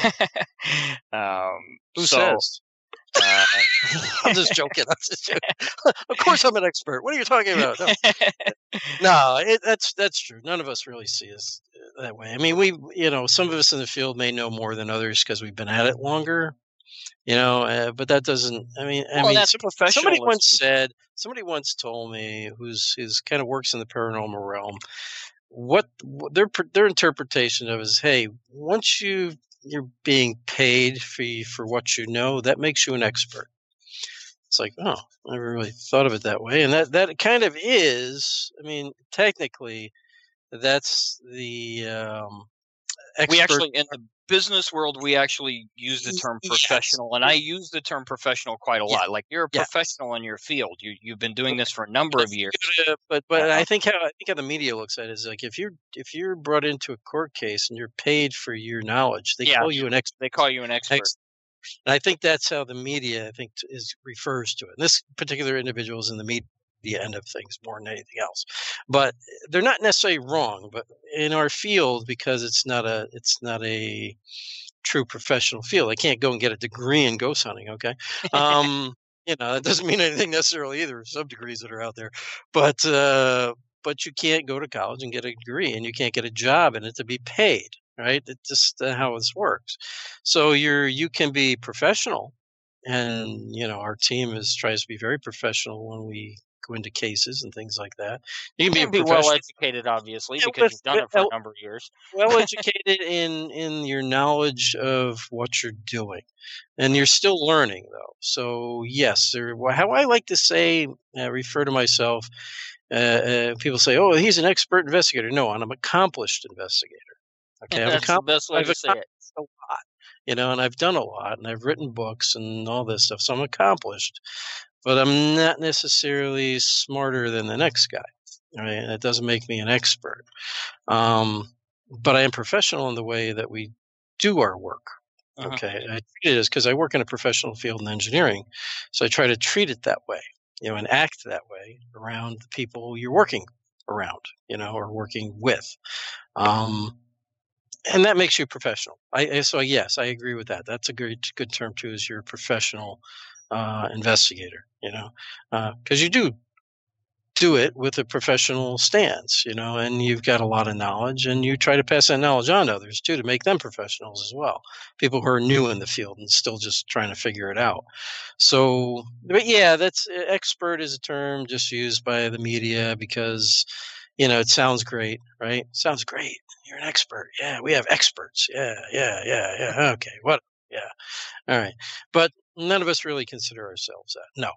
[SPEAKER 3] Who says? I'm just joking. Of course, I'm an expert. What are you talking about? No, that's true. None of us really see us that way. I mean, some of us in the field may know more than others because we've been at it longer. But that doesn't. I mean,
[SPEAKER 2] that's
[SPEAKER 3] somebody once told me, who's kind of works in the paranormal realm, what their interpretation of it is, hey, once you're being paid for what you know, that makes you an expert. It's like, oh, I never really thought of it that way. And that kind of is, I mean, technically, that's the expert.
[SPEAKER 2] We actually, in the business world, we actually use the term professional, and I use the term professional quite a lot. Like, you're a professional in your field. You've been doing this for a number of years.
[SPEAKER 3] But I think how the media looks at it is like, if you're brought into a court case and you're paid for your knowledge, they call you an expert.
[SPEAKER 2] They call you an expert.
[SPEAKER 3] And I think that's how the media, refers to it. And this particular individual is in the media end of things more than anything else. But they're not necessarily wrong. But in our field, because it's not a true professional field, I can't go and get a degree in ghost hunting. Okay. That doesn't mean anything necessarily either. Some degrees that are out there, but you can't go to college and get a degree, and you can't get a job in it to be paid. Right? It's just how this works. So you can be professional And our team tries to be very professional when we go into cases and things like that. You can
[SPEAKER 2] be well educated, obviously, because you've done it for a number of years.
[SPEAKER 3] Well educated in your knowledge of what you're doing, and you're still learning, though. So yes, how I like to say, refer to myself. People say, "Oh, he's an expert investigator." No, I'm an accomplished investigator. Okay,
[SPEAKER 2] that's the best way to say it.
[SPEAKER 3] A lot, and I've done a lot, and I've written books and all this stuff. So I'm accomplished, but I'm not necessarily smarter than the next guy. Right? That doesn't make me an expert. But I am professional in the way that we do our work. Uh-huh. Okay, I treat it as, because I work in a professional field in engineering, so I try to treat it that way, and act that way around the people you're working around, or working with. And that makes you professional. So yes, I agree with that. That's a good term too, is you're a professional investigator, because you do it with a professional stance, and you've got a lot of knowledge, and you try to pass that knowledge on to others too, to make them professionals as well. People who are new in the field and still just trying to figure it out. So, but yeah, that's expert is a term just used by the media because, it sounds great, right? Sounds great. You're an expert. Yeah, we have experts. Yeah. Okay, what? Yeah. All right. But none of us really consider ourselves that. No.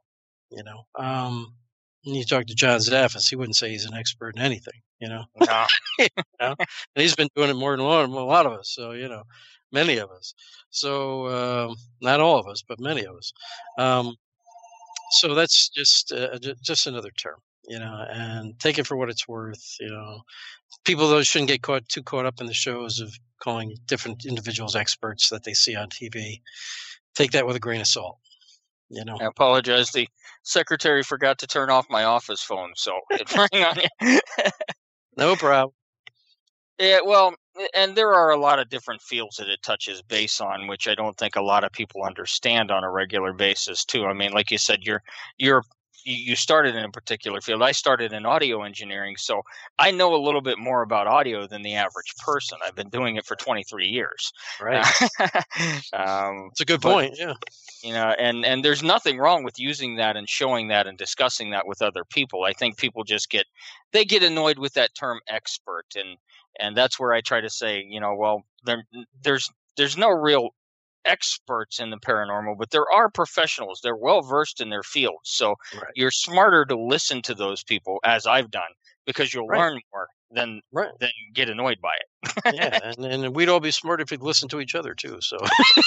[SPEAKER 3] You talk to John Zaffis, he wouldn't say he's an expert in anything,
[SPEAKER 2] No.
[SPEAKER 3] And he's been doing it more than a lot of us. So, many of us. So, not all of us, but many of us. So that's just another term, and take it for what it's worth. People, though, shouldn't get too caught up in the shows of calling different individuals experts that they see on TV. Take that with a grain of salt.
[SPEAKER 2] I apologize. The secretary forgot to turn off my office phone, so it rang on you.
[SPEAKER 3] No problem.
[SPEAKER 2] Yeah, well, and there are a lot of different fields that it touches base on, which I don't think a lot of people understand on a regular basis, too. I mean, like you said, you started in a particular field. I started in audio engineering, so I know a little bit more about audio than the average person. I've been doing it for 23 years.
[SPEAKER 3] Right. It's a good point, yeah.
[SPEAKER 2] And there's nothing wrong with using that and showing that and discussing that with other people. I think people just get annoyed with that term expert, and that's where I try to say, well, there's no real experts in the paranormal, but there are professionals. They're well versed in their fields, so You're smarter to listen to those people, as I've done, because you'll learn more than get annoyed by it.
[SPEAKER 3] Yeah, and we'd all be smart if we'd listen to each other too. So,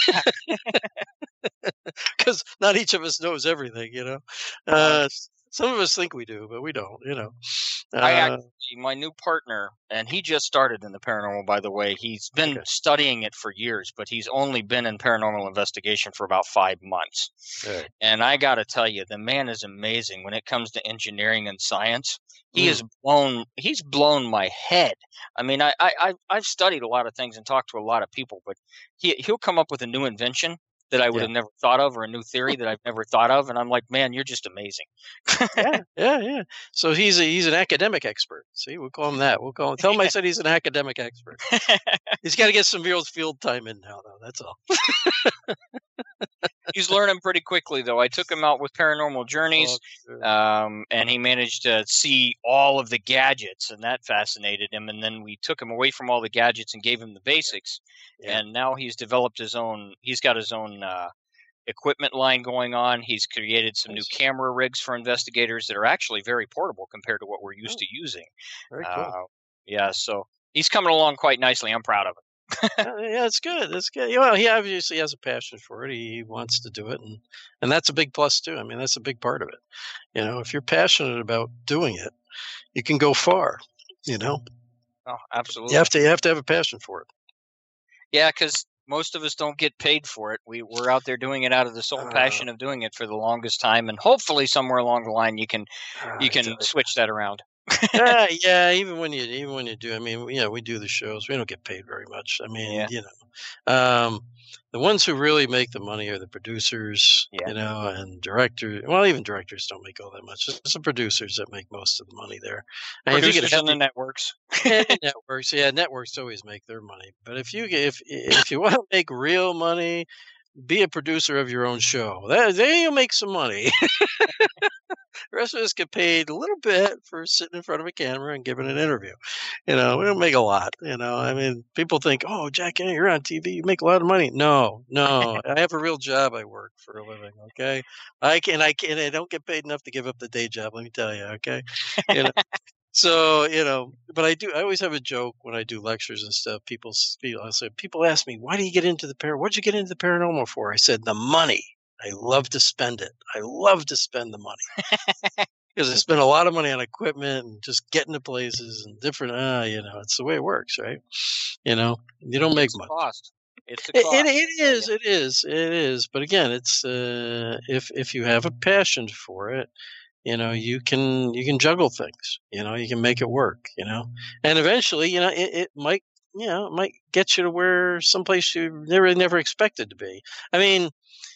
[SPEAKER 3] because not each of us knows everything, some of us think we do, but we don't,
[SPEAKER 2] my new partner, and he just started in the paranormal, by the way. He's been studying it for years, but he's only been in paranormal investigation for about 5 months. Right. And I got to tell you, the man is amazing when it comes to engineering and science. He's blown my head. I mean, I've studied a lot of things and talked to a lot of people, but he'll come up with a new invention that I would have never thought of, or a new theory that I've never thought of, and I'm like, man, you're just amazing.
[SPEAKER 3] Yeah. So he's an academic expert. See, we'll call him that. Tell him I said he's an academic expert. He's got to get some real field time in now, though. That's all.
[SPEAKER 2] He's learning pretty quickly, though. I took him out with Paranormal Journeys, and he managed to see all of the gadgets, and that fascinated him. And then we took him away from all the gadgets and gave him the basics. Yeah. And now he's developed his own. He's got his own equipment line going on. He's created some new camera rigs for investigators that are actually very portable compared to what we're used to using.
[SPEAKER 3] Very cool.
[SPEAKER 2] Yeah, so he's coming along quite nicely. I'm proud of him.
[SPEAKER 3] Yeah, it's good. That's good. Well, he obviously has a passion for it. He wants to do it, and that's a big plus too. I mean, that's a big part of it. If you're passionate about doing it, you can go far.
[SPEAKER 2] Oh, absolutely.
[SPEAKER 3] You have to have a passion for it.
[SPEAKER 2] Yeah, because most of us don't get paid for it. We're out there doing it out of the sole passion of doing it for the longest time, and hopefully somewhere along the line you can switch that around.
[SPEAKER 3] Yeah. Even when you do, I mean, we do the shows. We don't get paid very much. I mean, the ones who really make the money are the producers, and directors. Well, even directors don't make all that much. It's the producers that make most of the money there.
[SPEAKER 2] And producers and the networks.
[SPEAKER 3] Networks always make their money. But if you want to make real money, be a producer of your own show. There you'll make some money. The rest of us get paid a little bit for sitting in front of a camera and giving an interview. We don't make a lot. I mean, people think, oh, Jack, you're on TV. You make a lot of money. No. I have a real job. I work for a living. Okay. I don't get paid enough to give up the day job. Let me tell you. Okay. So, but I always have a joke when I do lectures and stuff. People ask me, why do you get into what'd you get into the paranormal for? I said, the money. I love to spend it. I love to spend the money because I spend a lot of money on equipment and just getting to places and different, it's the way it works, right? You don't make much.
[SPEAKER 2] Cost. It's a cost.
[SPEAKER 3] It is. But again, it's, if you have a passion for it, you can juggle things, you can make it work, and eventually, it might get you to where someplace you never expected to be. I mean,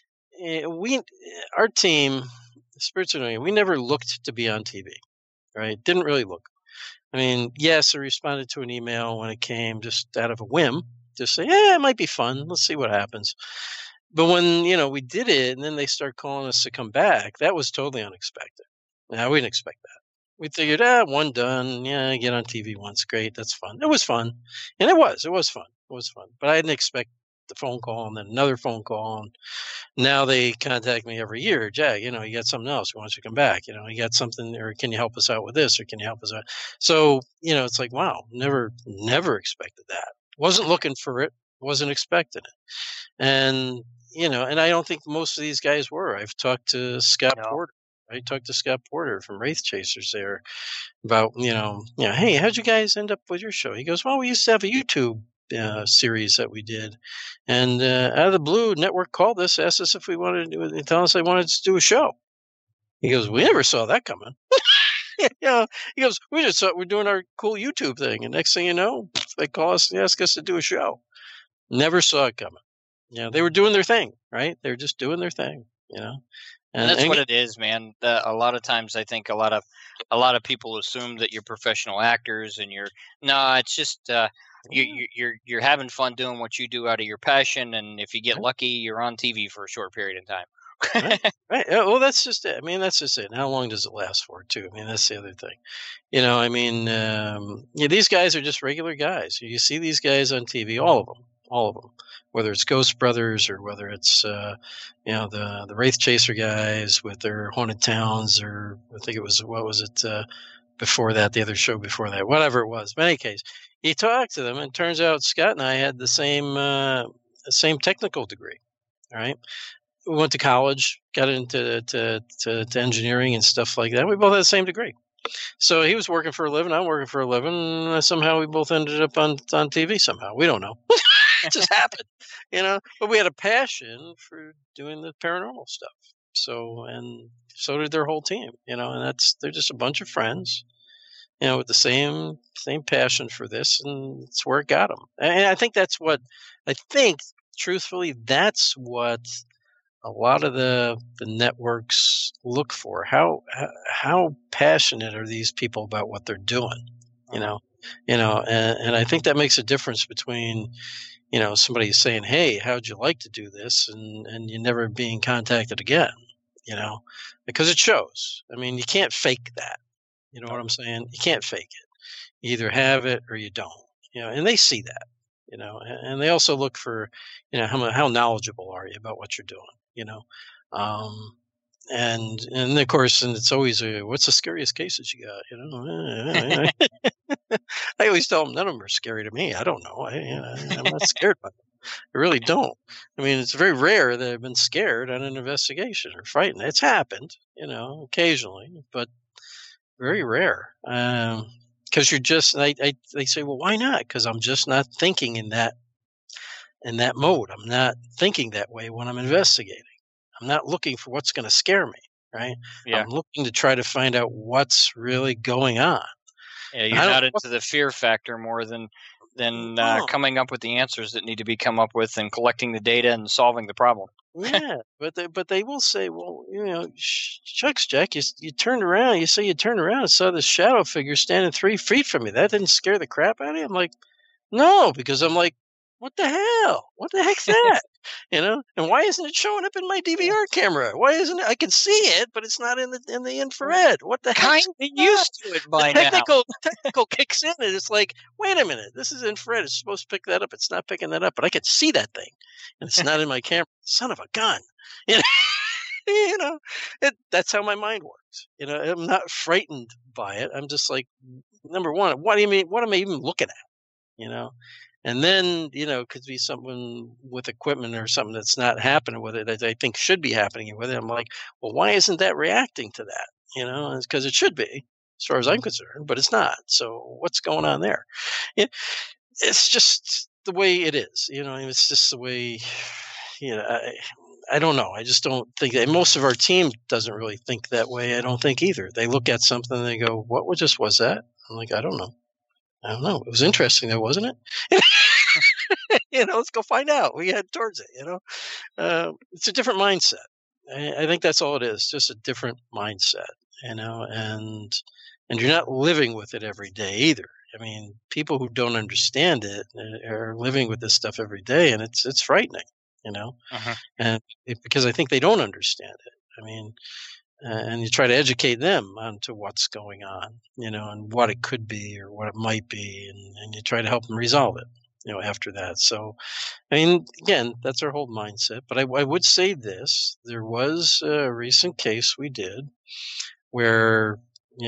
[SPEAKER 3] our team, Spirits Anointing, we never looked to be on TV, right? Didn't really look. I mean, yes, I responded to an email when it came just out of a whim, just say, it might be fun. Let's see what happens. But when, we did it and then they start calling us to come back, that was totally unexpected. Now, we didn't expect that. We figured, one done. Yeah, get on TV once. Great. That's fun. It was fun. And it was fun. It was fun. But I didn't expect the phone call and then another phone call. And now they contact me every year. Jack, you got something else. We want you to come back. You got something, or can you help us out with this? Or can you help us out? So, it's like, wow, never expected that. Wasn't looking for it. Wasn't expecting it. And, and I don't think most of these guys were. I've talked to Scott Porter. I talked to Scott Porter from Wraith Chasers there about, hey, how'd you guys end up with your show? He goes, well, we used to have a YouTube series that we did. And out of the blue, network called us, asked us if we wanted to do it, and tell us they wanted to do a show. He goes, we never saw that coming. He goes, we just thought we're doing our cool YouTube thing. And next thing you know, they call us and ask us to do a show. Never saw it coming. They were doing their thing, right? They were just doing their thing,
[SPEAKER 2] And that's what it is, man. A lot of times, I think a lot of people assume that you're professional actors, and it's just you're having fun doing what you do out of your passion, and if you get lucky, you're on TV for a short period of time.
[SPEAKER 3] Right. Well, that's just it. I mean, that's just it. And how long does it last for, too? I mean, that's the other thing. These guys are just regular guys. You see these guys on TV, all of them. Whether it's Ghost Brothers or whether it's the Wraith Chaser guys with their haunted towns, or I think it was before that, the other show before that, whatever it was. But in any case, you talk to them, and it turns out Scott and I had the same technical degree. All right, we went to college, got into to engineering and stuff like that. We both had the same degree. So he was working for a living, I'm working for a living. Somehow we both ended up on TV. Somehow, we don't know. It just happened, but we had a passion for doing the paranormal stuff. So did their whole team, and they're just a bunch of friends, with the same passion for this, and it's where it got them. And I think truthfully, that's what a lot of the networks look for. How passionate are these people about what they're doing, and I think that makes a difference between, somebody saying, hey, how'd you like to do this? And you never being contacted again, because it shows. I mean, you can't fake that. You know what I'm saying? You can't fake it. You either have it or you don't, and they see that, and they also look for, how knowledgeable are you about what you're doing, and of course, and it's always, what's the scariest cases you got? I always tell them none of them are scary to me. I don't know. I'm not scared by them. I really don't. I mean, it's very rare that I've been scared on an investigation or frightened. It's happened, occasionally, but very rare. Because you're just, they say, well, why not? Because I'm just not thinking in that mode. I'm not thinking that way when I'm investigating. I'm not looking for what's going to scare me, right? Yeah. I'm looking to try to find out what's really going on.
[SPEAKER 2] Yeah, you're not into the fear factor more than coming up with the answers that need to be come up with and collecting the data and solving the problem.
[SPEAKER 3] Yeah, but they will say, well, shucks, Jack, you turned around. You say you turned around and saw this shadow figure standing 3 feet from me. That didn't scare the crap out of you? I'm like, no, because I'm like, what the hell? What the heck's that? And why isn't it showing up in my DVR camera? Why isn't it? I can see it, but it's not in the infrared. What the heck?
[SPEAKER 2] Kind of used to it by now.
[SPEAKER 3] Technical kicks in, and it's like, wait a minute, this is infrared. It's supposed to pick that up. It's not picking that up, but I can see that thing, and it's not in my camera. Son of a gun! That's how my mind works. I'm not frightened by it. I'm just like, number one, what do you mean? What am I even looking at? And then, could be something with equipment or something that's not happening with it that I think should be happening with it. I'm like, well, why isn't that reacting to that? It's because it should be, as far as I'm concerned, but it's not. So what's going on there? It's just the way it is. It's just the way, I don't know. I just don't think that. Most of our team doesn't really think that way. I don't think either. They look at something and they go, what just was that? I'm like, I don't know. It was interesting though, wasn't it? Let's go find out. We head towards it, It's a different mindset. I think that's all it is, just a different mindset, and you're not living with it every day either. I mean, people who don't understand it are living with this stuff every day, and it's frightening, and because I think they don't understand it. I mean, and you try to educate them onto what's going on, and what it could be or what it might be, and you try to help them resolve it, after that. So, I mean, again, that's our whole mindset. But I would say this: there was a recent case we did where,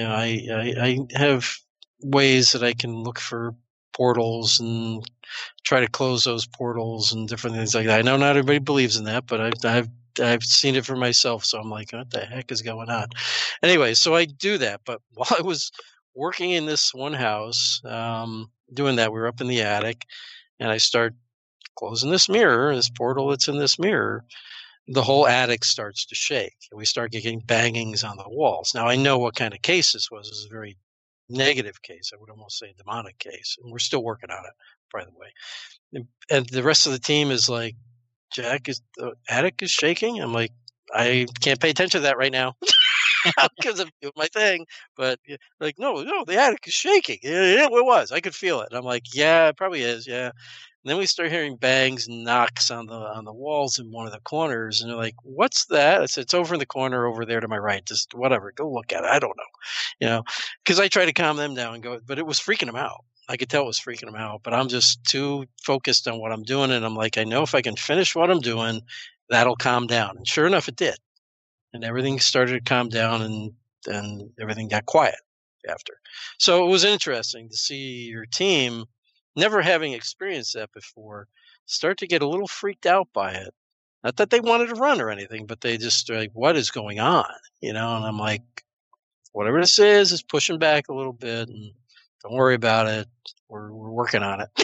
[SPEAKER 3] I have ways that I can look for portals and try to close those portals and different things like that. I know not everybody believes in that, but I've seen it for myself, so I'm like, what the heck is going on? Anyway, so I do that. But while I was working in this one house, doing that, we were up in the attic, and I start closing this portal that's in this mirror. The whole attic starts to shake, and we start getting bangings on the walls. Now, I know what kind of case this was. It was a very negative case. I would almost say a demonic case, and we're still working on it, by the way. And the rest of the team is like, Jack, the attic is shaking? I'm like, I can't pay attention to that right now because I'm doing my thing. But like, no, the attic is shaking. It was. I could feel it. And I'm like, yeah, it probably is. Yeah. And then we start hearing bangs and knocks on the walls in one of the corners. And they're like, what's that? I said, it's over in the corner over there to my right. Just whatever. Go look at it. I don't know. Because I try to calm them down and go, but it was freaking them out. I could tell it was freaking them out, but I'm just too focused on what I'm doing. And I'm like, I know if I can finish what I'm doing, that'll calm down. And sure enough, it did. And everything started to calm down, and everything got quiet after. So it was interesting to see your team, never having experienced that before, start to get a little freaked out by it. Not that they wanted to run or anything, but they just like, what is going on? And I'm like, whatever this is pushing back a little bit, and don't worry about it. We're working on it.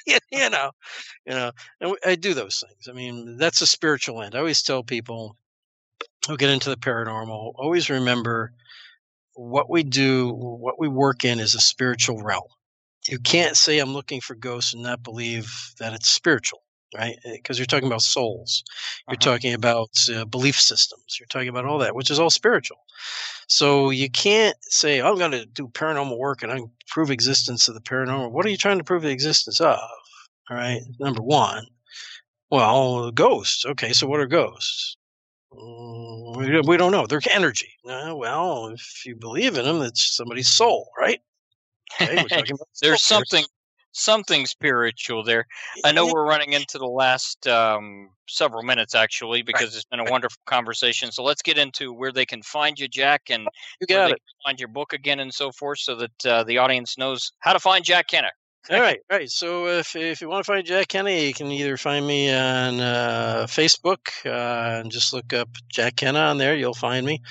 [SPEAKER 3] And I do those things. I mean, that's a spiritual end. I always tell people who get into the paranormal, always remember what we do, what we work in is a spiritual realm. You can't say I'm looking for ghosts and not believe that it's spiritual, right? Because you're talking about souls. You're talking about belief systems. You're talking about all that, which is all spiritual. So you can't say, I'm going to do paranormal work and I can prove existence of the paranormal. What are you trying to prove the existence of? All right. Number one, well, ghosts. Okay. So what are ghosts? We don't know. They're energy. Well, if you believe in them, it's somebody's soul, right? Okay, we're talking about
[SPEAKER 2] There's something spiritual there. I know we're running into the last several minutes, actually, because it's been a wonderful conversation. So let's get into where they can find you, Jack, and
[SPEAKER 3] you got it.
[SPEAKER 2] Find your book again and so forth, so that the audience knows how to find Jack Kenna.
[SPEAKER 3] All right. So if you want to find Jack Kenna, you can either find me on Facebook and just look up Jack Kenna on there. You'll find me.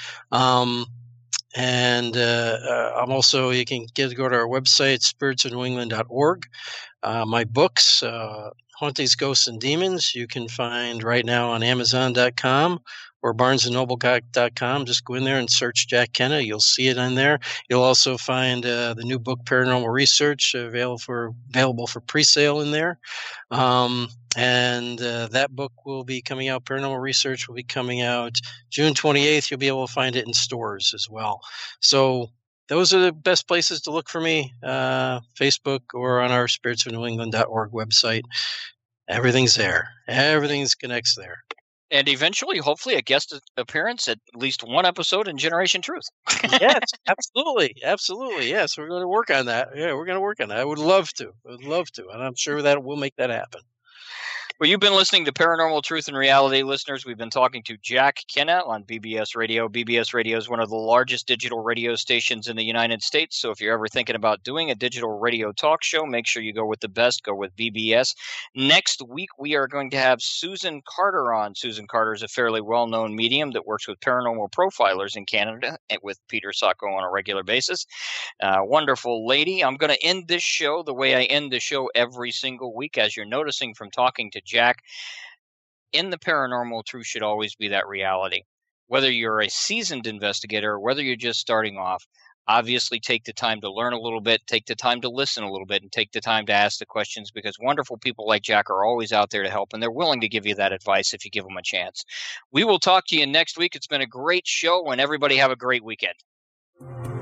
[SPEAKER 3] And I'm also, you can go to our website, spiritsofnewengland.org. My books, Hauntings, Ghosts, and Demons, you can find right now on Amazon.com or BarnesandNoble.com. Just go in there and search Jack Kenna. You'll see it on there. You'll also find the new book, Paranormal Research, available for pre-sale in there. And that book will be coming out. Paranormal Research will be coming out June 28th. You'll be able to find it in stores as well. So those are the best places to look for me, Facebook or on our spiritsofnewengland.org website. Everything's there. Everything connects there.
[SPEAKER 2] And eventually, hopefully, a guest appearance at least one episode in Generation Truth.
[SPEAKER 3] Yes, absolutely. Absolutely. Yes, we're going to work on that. Yeah, we're going to work on that. I would love to. And I'm sure that we'll make that happen.
[SPEAKER 2] Well, you've been listening to Paranormal Truth and Reality, listeners. We've been talking to Jack Kenna on BBS Radio. BBS Radio is one of the largest digital radio stations in the United States. So if you're ever thinking about doing a digital radio talk show, make sure you go with the best. Go with BBS. Next week, we are going to have Susan Carter on. Susan Carter is a fairly well-known medium that works with paranormal profilers in Canada and with Peter Sacco on a regular basis. Wonderful lady. I'm going to end this show the way I end the show every single week. As you're noticing from talking to Jack, in the paranormal, truth should always be that reality. Whether you're a seasoned investigator or whether you're just starting off, obviously take the time to learn a little bit, take the time to listen a little bit, and take the time to ask the questions, because wonderful people like Jack are always out there to help, and they're willing to give you that advice if you give them a chance. We will talk to you next week. It's been a great show, and everybody have a great weekend.